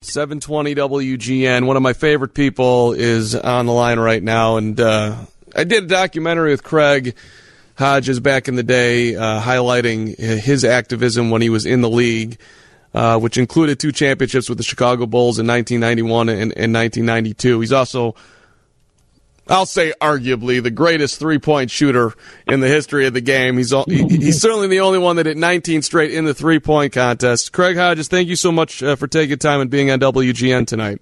720 WGN. One of my favorite people is on the line right now, and I did a documentary with Craig Hodges back in the day highlighting his activism when he was in the league, which included 2 championships with the Chicago Bulls in 1991 and 1992. He's also, I'll say arguably, the greatest three-point shooter in the history of the game. He's certainly the only one that hit 19 straight in the three-point contest. Craig Hodges, thank you so much for taking time and being on WGN tonight.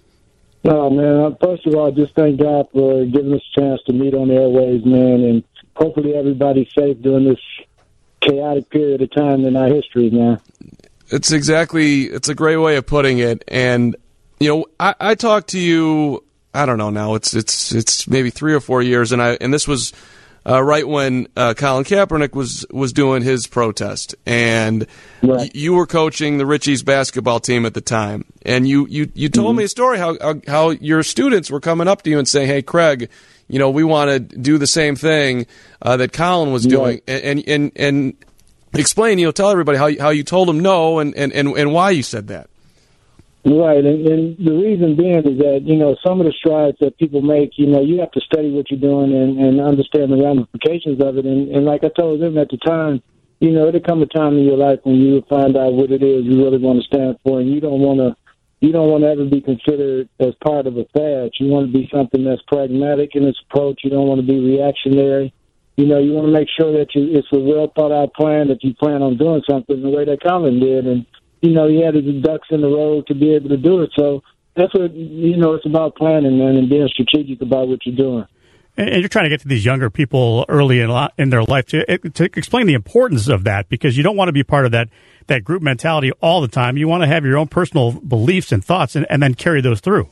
Oh, man, first of all, just thank God for giving us a chance to meet on the airwaves, man, and hopefully everybody's safe during this chaotic period of time in our history, man. It's a great way of putting it. And, you know, I talked to you, I don't know now, it's maybe 3 or 4 years, and this was right when Colin Kaepernick was doing his protest, and right. You were coaching the Richies basketball team at the time, and you told me a story how your students were coming up to you and saying, "Hey, Craig, you know, we want to do the same thing that Colin was doing," and explain, you know, tell everybody how you told him no and why you said that. Right, and the reason being is that, you know, some of the strides that people make, you know, you have to study what you're doing and understand the ramifications of it. And like I told them at the time, you know, it'll come a time in your life when you find out what it is you really want to stand for, and you don't want to ever be considered as part of a fad. You want to be something that's pragmatic in its approach. You don't want to be reactionary. You know, you want to make sure that it's a well thought out plan, that you plan on doing something the way that Colin did. And, you know, he had his ducks in the road to be able to do it. So that's what, you know, it's about planning, man, and being strategic about what you're doing. And you're trying to get to these younger people early in their life to explain the importance of that, because you don't want to be part of that group mentality all the time. You want to have your own personal beliefs and thoughts and then carry those through.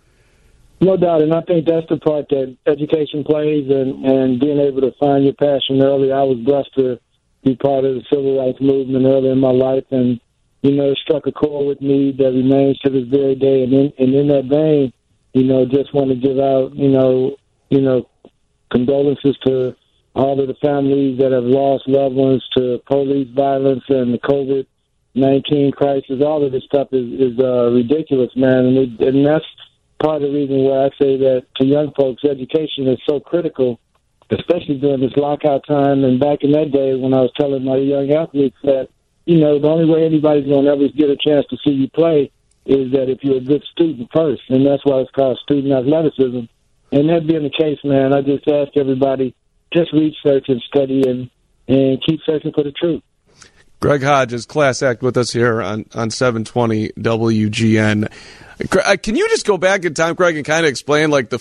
No doubt, and I think that's the part that education plays and being able to find your passion early. I was blessed to be part of the civil rights movement early in my life, and, you know, it struck a chord with me that remains to this very day. And in that vein, you know, just want to give out, you know, condolences to all of the families that have lost loved ones to police violence and the COVID-19 crisis. All of this stuff is ridiculous, man. And that's part of the reason why I say that to young folks, education is so critical, especially during this lockout time. And back in that day when I was telling my young athletes that, you know, the only way anybody's going to ever get a chance to see you play is that if you're a good student first. And that's why it's called student athleticism. And that being the case, man, I just ask everybody, just research and study and keep searching for the truth. Craig Hodges, class act with us here on 720 WGN. Can you just go back in time, Craig, and kind of explain like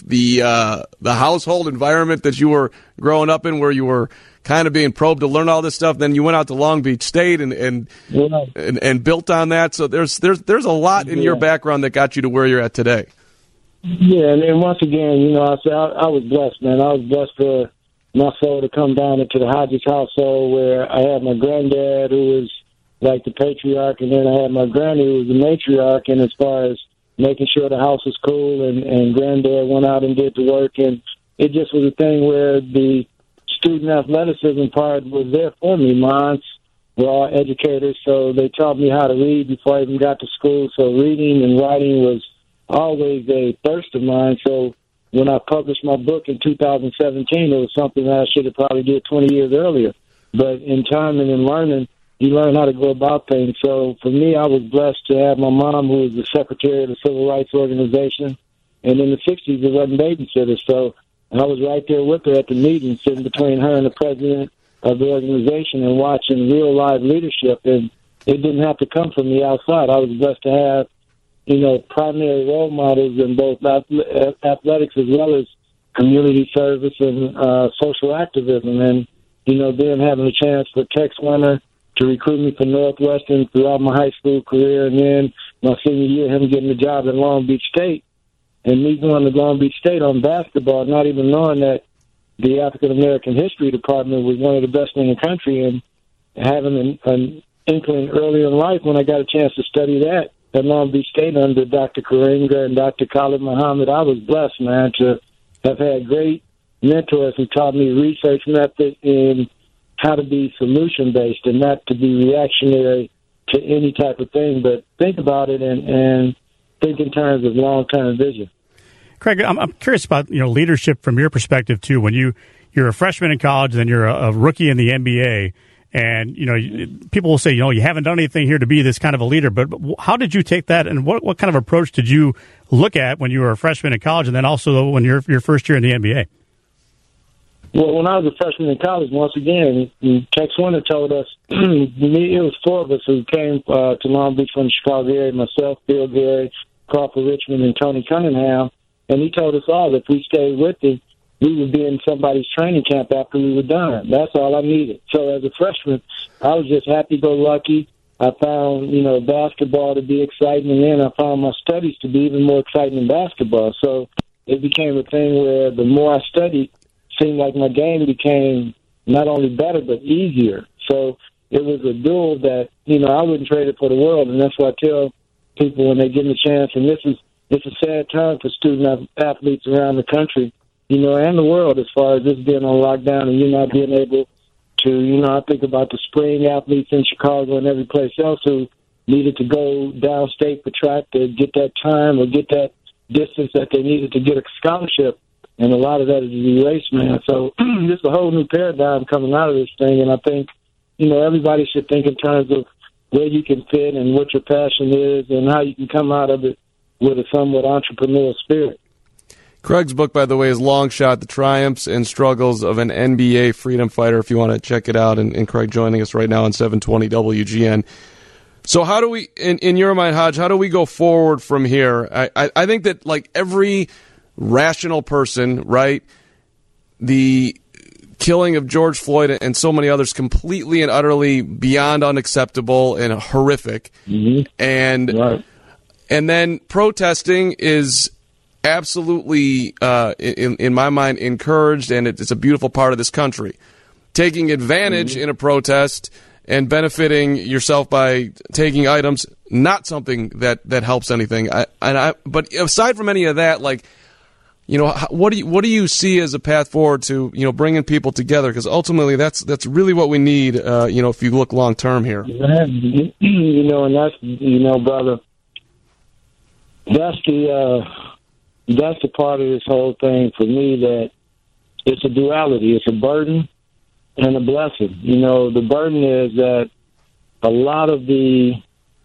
the household environment that you were growing up in, where you were kind of being probed to learn all this stuff? Then you went out to Long Beach State and built on that. So there's a lot in your background that got you to where you're at today. Yeah, and once again, you know, I was blessed, man. I was blessed for my soul to come down into the Hodges household, where I had my granddad, who was like the patriarch, and then I had my granny, who was the matriarch. And as far as making sure the house was cool, and granddad went out and did the work, and it just was a thing where the student athleticism part was there for me. My aunts were all educators, so they taught me how to read before I even got to school. So reading and writing was always a thirst of mine. So when I published my book in 2017, it was something that I should have probably did 20 years earlier. But in time and in learning, you learn how to go about things. So for me, I was blessed to have my mom, who was the secretary of the Civil Rights Organization. And in the 60s, it wasn't babysitters. So I was right there with her at the meeting, sitting between her and the president of the organization and watching real live leadership. And it didn't have to come from the outside. I was blessed to have, you know, primary role models in both athletics as well as community service and social activism. And, you know, then having a chance for Tex Winter to recruit me for Northwestern throughout my high school career, and then my senior year, him getting a job at Long Beach State, and me going to Long Beach State on basketball, not even knowing that the African American History Department was one of the best in the country, and having an inkling early in life when I got a chance to study that at Long Beach State under Dr. Karenga and Dr. Khalid Muhammad. I was blessed, man, to have had great mentors who taught me research method and how to be solution-based and not to be reactionary to any type of thing. But think about it and think in terms of long-term vision. Craig, I'm curious about leadership from your perspective too. When you're a freshman in college, then you're a rookie in the NBA, and people will say you haven't done anything here to be this kind of a leader. But how did you take that, and what kind of approach did you look at when you were a freshman in college, and then also when your first year in the NBA? Well, when I was a freshman in college, once again, Tex Winter told us, it was four of us who came to Long Beach from the Chicago area, myself, Bill Gary, Crawford Richmond, and Tony Cunningham, and he told us all that if we stayed with him, we would be in somebody's training camp after we were done. That's all I needed. So as a freshman, I was just happy-go-lucky. I found, basketball to be exciting, and then I found my studies to be even more exciting than basketball. So it became a thing where the more I studied, it seemed like my game became not only better but easier. So it was a duel that, I wouldn't trade it for the world, and that's what I tell people when they give me a chance. And it's a sad time for student athletes around the country, and the world, as far as this being on lockdown and you not being able to, I think about the spring athletes in Chicago and every place else who needed to go downstate for track to get that time or get that distance that they needed to get a scholarship. And a lot of that is erased, man. So there's a whole new paradigm coming out of this thing. And I think, everybody should think in terms of where you can fit and what your passion is and how you can come out of it with a somewhat entrepreneurial spirit. Craig's book, by the way, is Long Shot, The Triumphs and Struggles of an NBA Freedom Fighter, if you want to check it out. And Craig joining us right now on 720 WGN. So how do we, in your mind, Hodge, how do we go forward from here? I think that, like every rational person, right, the killing of George Floyd and so many others completely and utterly beyond unacceptable and horrific. Mm-hmm. And then protesting is absolutely, in my mind, encouraged, and it's a beautiful part of this country. Taking advantage in a protest and benefiting yourself by taking items, not something that helps anything. But aside from any of that, what do you see as a path forward to bringing people together? Because ultimately, that's really what we need. If you look long term here, and that's brother, that's the part of this whole thing for me that it's a duality. It's a burden and a blessing. The burden is that a lot of the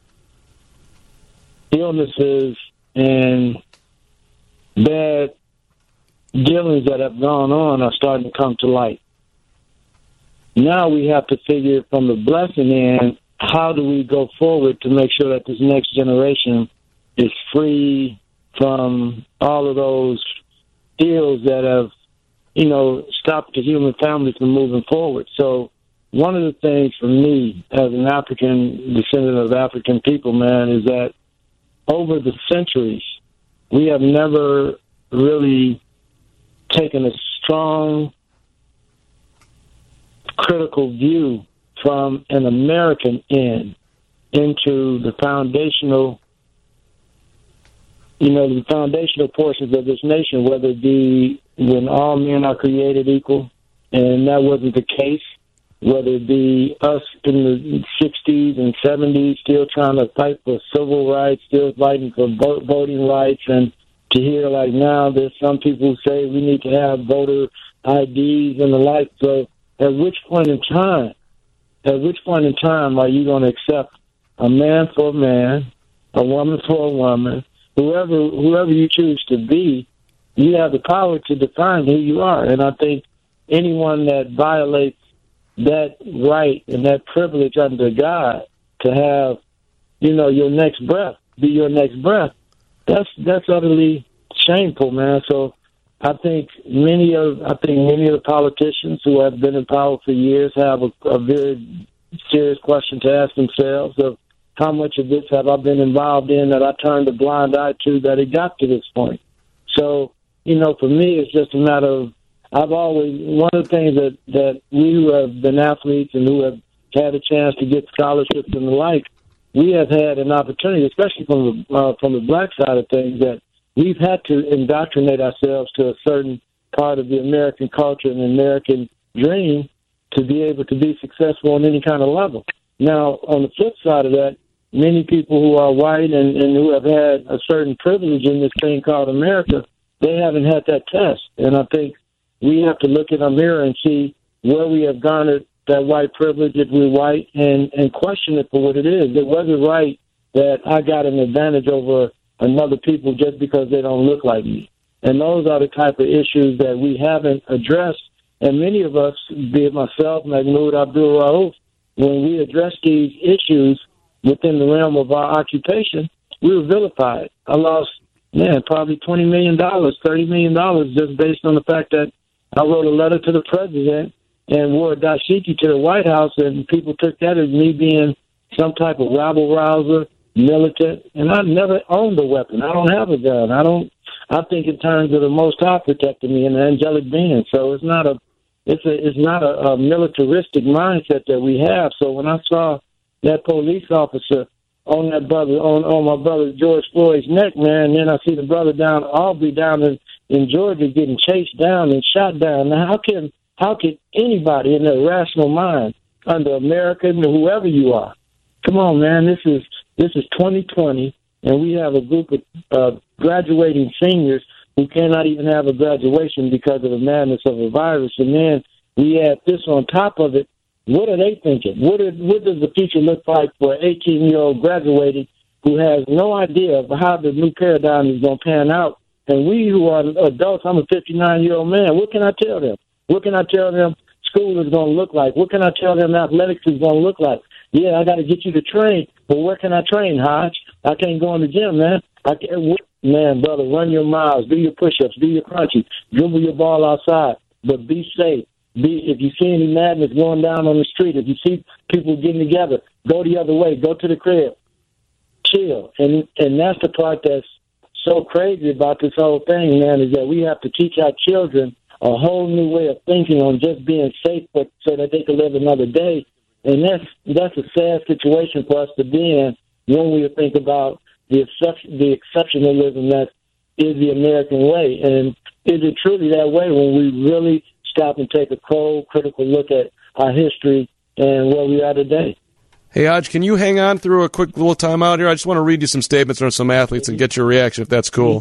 illnesses and bad dealings that have gone on are starting to come to light. Now we have to figure from the blessing end, how do we go forward to make sure that this next generation is free from all of those ills that have, stopped the human family from moving forward. So one of the things for me as an African descendant of African people, man, is that over the centuries, we have never really taken a strong critical view from an American end into the foundational the foundational portions of this nation, whether it be when all men are created equal, and that wasn't the case, whether it be us in the 60s and 70s still trying to fight for civil rights, still fighting for voting rights, and to hear like now there's some people who say we need to have voter IDs and the like. So at which point in time are you going to accept a man for a man, a woman for a woman, whoever you choose to be? You have the power to define who you are. And I think anyone that violates that right and that privilege under God to have, your next breath be your next breath, that's utterly shameful, man. So I think many of the politicians who have been in power for years have a very serious question to ask themselves of how much of this have I been involved in that I turned a blind eye to that it got to this point. So, for me, it's just a matter of, one of the things that we who have been athletes and who have had a chance to get scholarships and the like, we have had an opportunity, especially from the black side of things, that we've had to indoctrinate ourselves to a certain part of the American culture and the American dream to be able to be successful on any kind of level. Now, on the flip side of that, many people who are white and who have had a certain privilege in this thing called America, they haven't had that test. And I think we have to look in our mirror and see where we have garnered that white privilege if we're white and question it for what it is. It wasn't right that I got an advantage over another people just because they don't look like me. And those are the type of issues that we haven't addressed. And many of us, be it myself, Mahmoud Abdul-Rauf, when we address these issues within the realm of our occupation, we were vilified. I lost, probably $20 million, $30 million just based on the fact that I wrote a letter to the president and wore a dashiki to the White House, and people took that as me being some type of rabble-rouser, militant, and I never owned a weapon. I don't have a gun. I think in terms of the Most High protecting me and the angelic being. So it's not a militaristic mindset that we have. So when I saw that police officer on that brother, on my brother George Floyd's neck, man, and then I see the brother down Aubrey down in Georgia getting chased down and shot down. Now how can anybody in their rational mind, under American or whoever you are, come on, man, this is 2020, and we have a group of graduating seniors who cannot even have a graduation because of the madness of a virus. And then we add this on top of it. What are they thinking? What does the future look like for an 18-year-old graduating who has no idea of how the new paradigm is going to pan out? And we who are adults, I'm a 59-year-old man, what can I tell them? What can I tell them school is going to look like? What can I tell them athletics is going to look like? Yeah, I got to get you to train, but where can I train, Hodge? I can't go in the gym, man. Man, brother, run your miles, do your push-ups, do your crunches, dribble your ball outside, but be safe. If you see any madness going down on the street, if you see people getting together, go the other way, go to the crib, chill. And that's the part that's so crazy about this whole thing, man, is that we have to teach our children a whole new way of thinking on just being safe, but so that they can live another day. And that's a sad situation for us to be in when we think about the exceptionalism that is the American way. And is it truly that way when we really stop and take a cold, critical look at our history and where we are today? Hey, Hodge, can you hang on through a quick little timeout here? I just want to read you some statements from some athletes and get your reaction, if that's cool.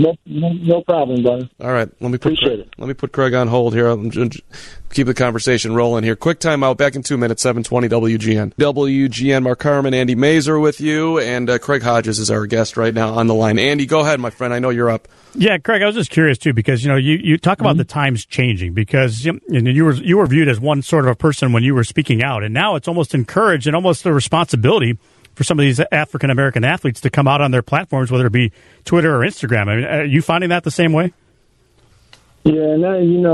No problem, brother. All right. Let me put Craig on hold here. I'll keep the conversation rolling here. Quick timeout. Back in 2 minutes, 720 WGN. WGN, Mark Harmon, Andy Mazer with you, and Craig Hodges is our guest right now on the line. Andy, go ahead, my friend. I know you're up. Yeah, Craig, I was just curious, too, because, you talk about the times changing because you were viewed as one sort of a person when you were speaking out, and now it's almost encouraged and almost a responsibility for some of these African-American athletes to come out on their platforms, whether it be Twitter or Instagram. I mean, are you finding that the same way? Yeah, and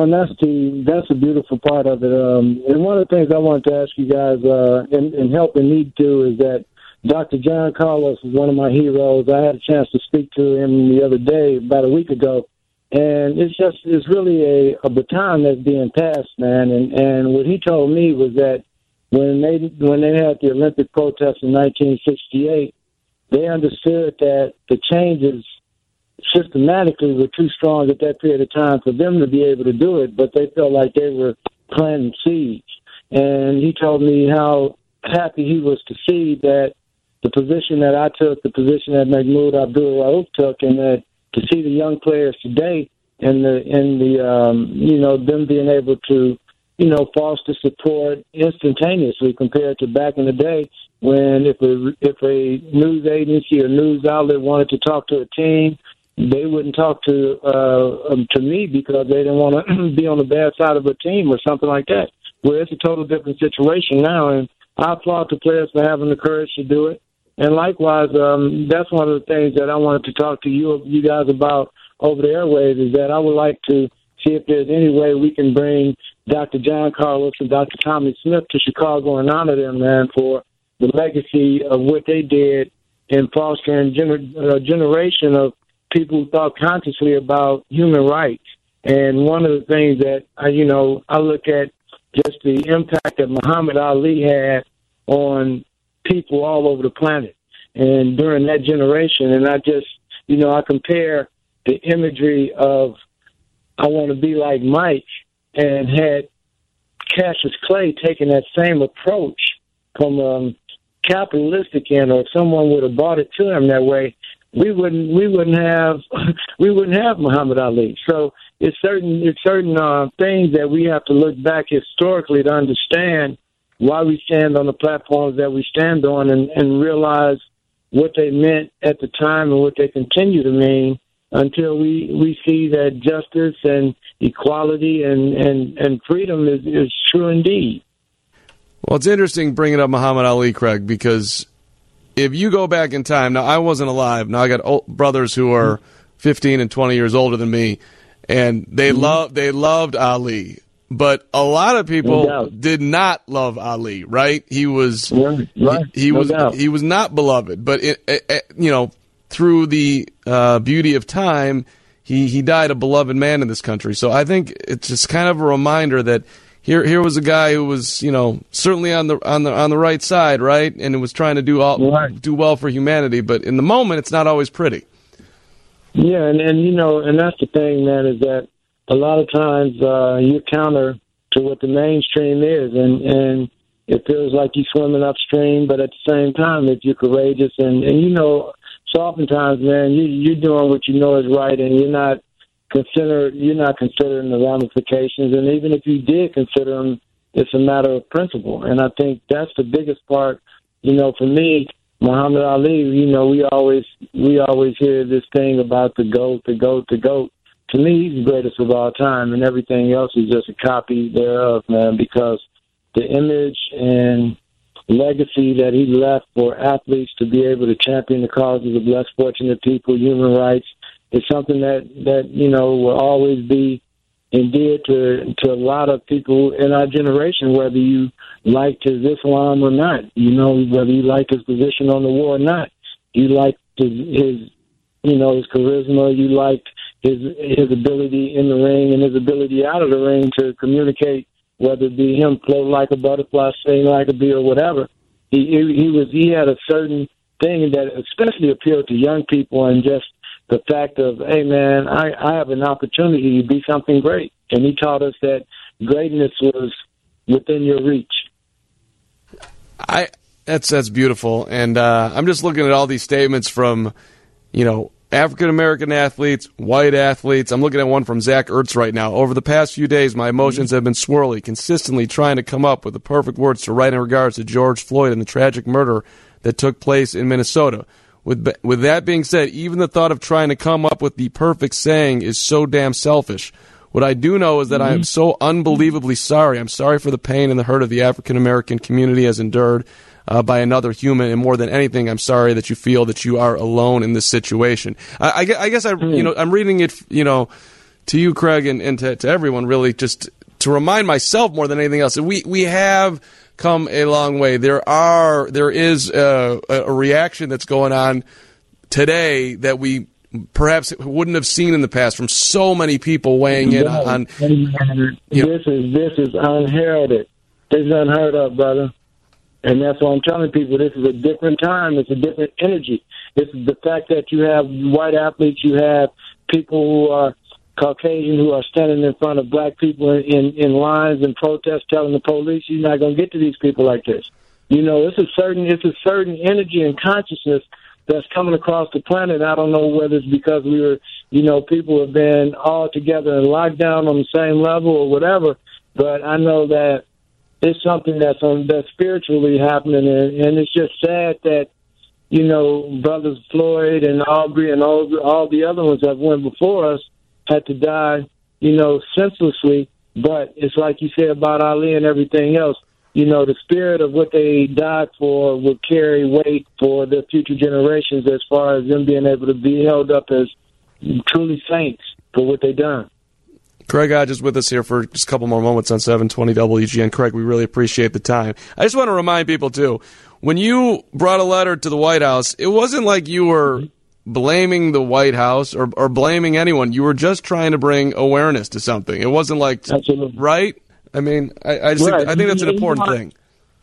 that's a beautiful part of it. And one of the things I wanted to ask you guys and help and need to is that Dr. John Carlos is one of my heroes. I had a chance to speak to him the other day, about a week ago, and it's really a baton that's being passed, man. And what he told me was that when they had the Olympic protests in 1968, they understood that the changes systematically were too strong at that period of time for them to be able to do it, but they felt like they were planting seeds. And he told me how happy he was to see that the position that I took, the position that Mahmoud Abdul-Rauf took, and that to see the young players today and them being able to foster support instantaneously compared to back in the day when if a news agency or news outlet wanted to talk to a team, they wouldn't talk to me because they didn't want to be on the bad side of a team or something like that. Where it's a total different situation now, and I applaud the players for having the courage to do it. And likewise, that's one of the things that I wanted to talk to you guys about over the airwaves is that I would like to see if there's any way we can bring Dr. John Carlos and Dr. Tommy Smith to Chicago and honor them, man, for the legacy of what they did in fostering a generation of people who thought consciously about human rights. And one of the things that, I look at just the impact that Muhammad Ali had on people all over the planet and during that generation. And I just, I compare the imagery of I want to be like Mike and had Cassius Clay taking that same approach from capitalistic end, or if someone would have bought it to him that way, we wouldn't have Muhammad Ali. So it's certain things that we have to look back historically to understand why we stand on the platforms that we stand on, and realize what they meant at the time and what they continue to mean, until we see that justice and equality and freedom is true indeed. Well, it's interesting bringing up Muhammad Ali, Craig, because if you go back in time, now I wasn't alive. Now I got brothers who are 15 and 20 years older than me, and they loved Ali. But a lot of people did not love Ali, right? He was he was not beloved. But through the beauty of time, he died a beloved man in this country. So I think it's just kind of a reminder that here was a guy who was, certainly on the right side, right, and was trying to do well for humanity. But in the moment, it's not always pretty. Yeah, and that's the thing, man, is that a lot of times you counter to what the mainstream is, and it feels like you're swimming upstream, but at the same time, if you're courageous, and so oftentimes, man, you're doing what you know is right, and you're not considering the ramifications, and even if you did consider them, it's a matter of principle. And I think that's the biggest part. For me, Muhammad Ali, we always hear this thing about the GOAT. To me, he's the greatest of all time, and everything else is just a copy thereof, man, because the image and legacy that he left for athletes to be able to champion the causes of less fortunate people, human rights, is something that will always be endeared to a lot of people in our generation, whether you liked his Islam or not, whether you liked his position on the war or not. You liked his charisma, you liked his ability in the ring and his ability out of the ring to communicate, whether it be him float like a butterfly, sing like a bee, or whatever. He had a certain thing that especially appealed to young people, and just the fact of, hey, man, I have an opportunity to be something great. And he taught us that greatness was within your reach. That's beautiful. And I'm just looking at all these statements from, African-American athletes, white athletes. I'm looking at one from Zach Ertz right now. Over the past few days, my emotions have been swirly, consistently trying to come up with the perfect words to write in regards to George Floyd and the tragic murder that took place in Minnesota. With that being said, even the thought of trying to come up with the perfect saying is so damn selfish. What I do know is that I am so unbelievably sorry. I'm sorry for the pain and the hurt of the African-American community has endured by another human, and more than anything, I'm sorry that you feel that you are alone in this situation. I guess I'm reading it, to you, Craig, and to everyone, really, just to remind myself more than anything else that we have come a long way. There is a reaction that's going on today that we perhaps wouldn't have seen in the past from so many people weighing in on. This is unheralded. This is unheard of, brother. And that's why I'm telling people this is a different time. It's a different energy. This is the fact that you have white athletes, you have people who are Caucasian who are standing in front of black people in lines and protests, telling the police, you're not going to get to these people like this. It's a certain energy and consciousness that's coming across the planet. I don't know whether it's because we were, people have been all together in lockdown on the same level or whatever, but I know that it's something that's spiritually happening, and it's just sad that, brothers Floyd and Aubrey and all the other ones that went before us had to die, senselessly. But it's like you said about Ali and everything else. The spirit of what they died for will carry weight for the future generations, as far as them being able to be held up as truly saints for what they done. Craig Hodge is with us here for just a couple more moments on 720 WGN. Craig, we really appreciate the time. I just want to remind people, too, when you brought a letter to the White House, it wasn't like you were blaming the White House or blaming anyone. You were just trying to bring awareness to something. It wasn't like, absolutely. Right? I mean, I think that's an important thing.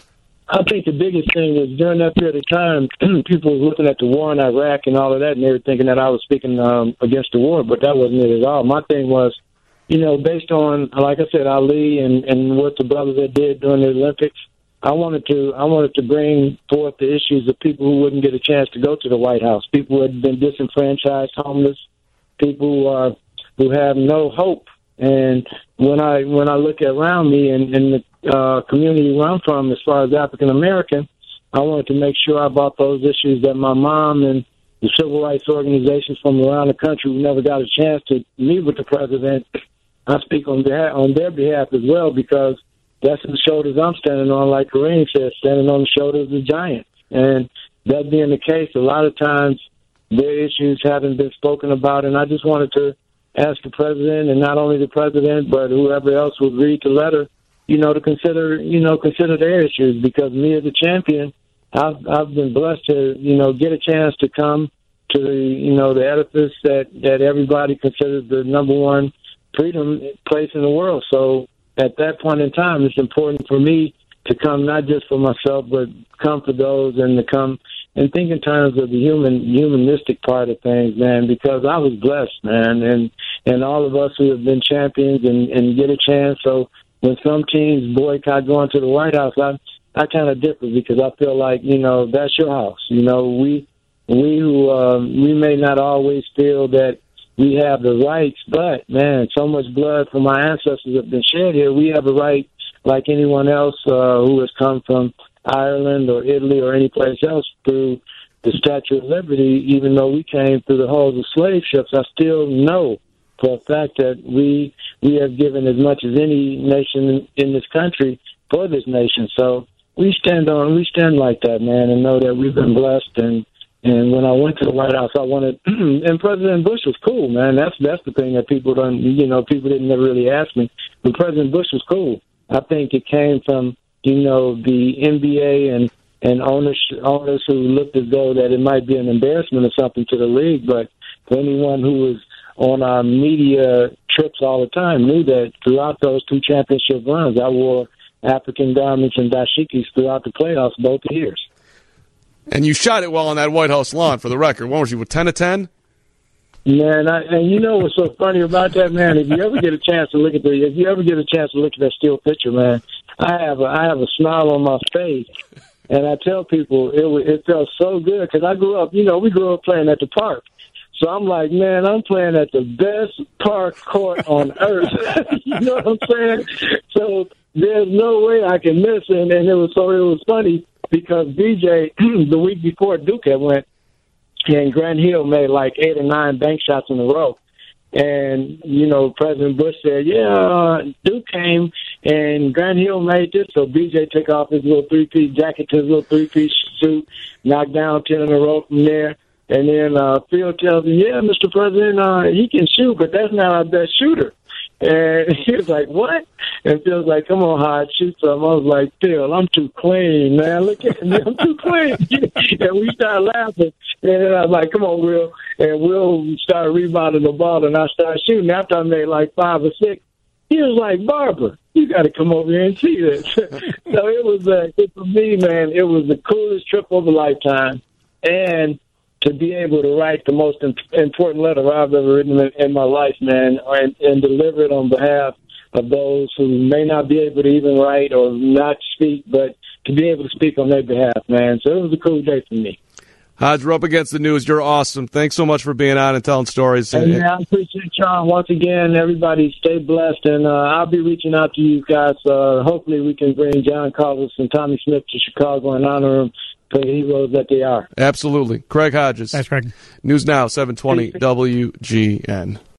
I think the biggest thing is during that period of time, people were looking at the war in Iraq and all of that, and they were thinking that I was speaking against the war, but that wasn't it at all. My thing was, based on, like I said, Ali and what the brothers that did during the Olympics, I wanted to bring forth the issues of people who wouldn't get a chance to go to the White House, people who had been disenfranchised, homeless, people who have no hope. And when I look around me and the community where I'm from, as far as African American, I wanted to make sure I brought those issues that my mom and the civil rights organizations from around the country who never got a chance to meet with the president. I speak on their behalf as well, because that's the shoulders I'm standing on, like Kareem said, standing on the shoulders of giants. And that being the case, a lot of times their issues haven't been spoken about, and I just wanted to ask the president, and not only the president, but whoever else would read the letter, to consider their issues, because me as a champion, I've been blessed to, get a chance to come to the edifice that everybody considers the number one freedom place in the world. So at that point in time, it's important for me to come not just for myself, but come for those, and to come and think in terms of the humanistic part of things, man, because I was blessed, man, and all of us who have been champions and get a chance. So when some teams boycott going to the White House, I kind of differ, because I feel like, that's your house. We may not always feel that we have the rights, but, man, so much blood from our ancestors have been shed here. We have a right like anyone else who has come from Ireland or Italy or any place else through the Statue of Liberty. Even though we came through the hulls of slave ships, I still know for a fact that we have given as much as any nation in this country for this nation. So we stand like that, man, and know that we've been blessed. And when I went to the White House, I wanted, and President Bush was cool, man. That's the thing that people people didn't never really ask me. But President Bush was cool. I think it came from, the NBA and owners who looked as though that it might be an embarrassment or something to the league. But for anyone who was on our media trips all the time knew that throughout those two championship runs, I wore African garments and dashikis throughout the playoffs both years. And you shot it well on that White House lawn, for the record. What was you, 10 of 10? Man, and what's so funny about that, man? If you ever get a chance to look at that still picture, man, I have a smile on my face, and I tell people it felt so good, because I grew up, we grew up playing at the park. So I'm like, man, I'm playing at the best park court on earth. You know what I'm saying? So there's no way I can miss it. And it was funny, because BJ, the week before Duke had went, and Grant Hill made like 8 or 9 bank shots in a row. And, President Bush said, Duke came and Grant Hill made this. So BJ took off his little three-piece jacket to his little three-piece suit, knocked down 10 in a row from there. And then Phil tells him, Mr. President, he can shoot, but that's not our best shooter. And he was like, what? And Phil's like, come on, Hodge, shoot some. I was like, Phil, I'm too clean, man. Look at me, I'm too clean. And we started laughing. And then I was like, come on, Will. And Will started rebounding the ball, and I started shooting. After I made like 5 or 6, he was like, Barbara, you got to come over here and see this. So it was, for me, man, it was the coolest trip of a lifetime. And to be able to write the most important letter I've ever written in my life, man, and deliver it on behalf of those who may not be able to even write or not speak, but to be able to speak on their behalf, man. So it was a cool day for me. Hodge, we're up against the news. You're awesome. Thanks so much for being on and telling stories. Hey, man, I appreciate y'all. Once again, everybody stay blessed, and I'll be reaching out to you guys. Hopefully we can bring John Carlos and Tommy Smith to Chicago and honor them for the heroes that they are. Absolutely. Craig Hodges. Thanks, Craig. News Now, 720 WGN.